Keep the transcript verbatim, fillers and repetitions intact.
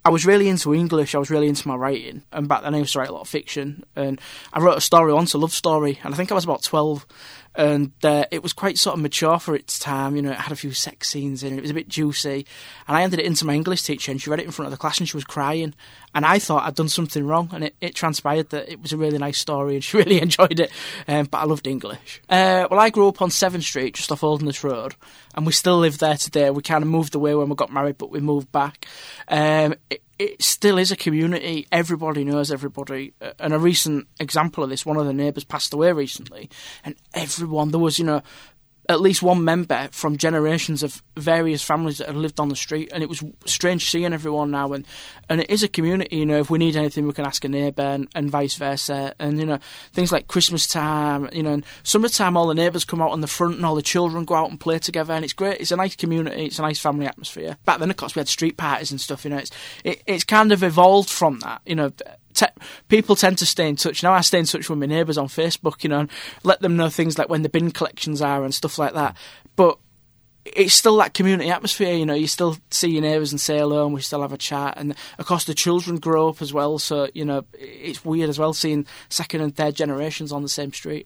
I was really into English, I was really into my writing, and back then I used to write a lot of fiction, and I wrote a story once, a love story, and I think I was about twelve, and uh, it was quite sort of mature for its time, you know, it had a few sex scenes in it, it was a bit juicy, and I handed it in to my English teacher, and she read it in front of the class, and she was crying, and I thought I'd done something wrong, and it, it transpired that it was a really nice story, and she really enjoyed it, um, but I loved English. Uh, well, I grew up on seventh Street, just off Holderness Road, and we still live there today. We kind of moved away when we got married, but we moved back. Um, it, it still is a community. Everybody knows everybody. And a recent example of this, one of the neighbours passed away recently, and everyone, there was, you know, at least one member from generations of various families that had lived on the street, and it was strange seeing everyone now, and, and it is a community, you know, if we need anything we can ask a neighbour, and, and vice versa, and, you know, things like Christmas time, you know, and summertime all the neighbours come out on the front and all the children go out and play together, and it's great, it's a nice community, it's a nice family atmosphere. Back then, of course, we had street parties and stuff, you know, it's it, it's kind of evolved from that, you know. Te- people tend to stay in touch. Now I stay in touch with my neighbours on Facebook, you know, and let them know things like when the bin collections are and stuff like that. But it's still that community atmosphere, you know, you still see your neighbours and say hello, and we still have a chat. And of course the children grow up as well, so, you know, it's weird as well seeing second and third generations on the same street.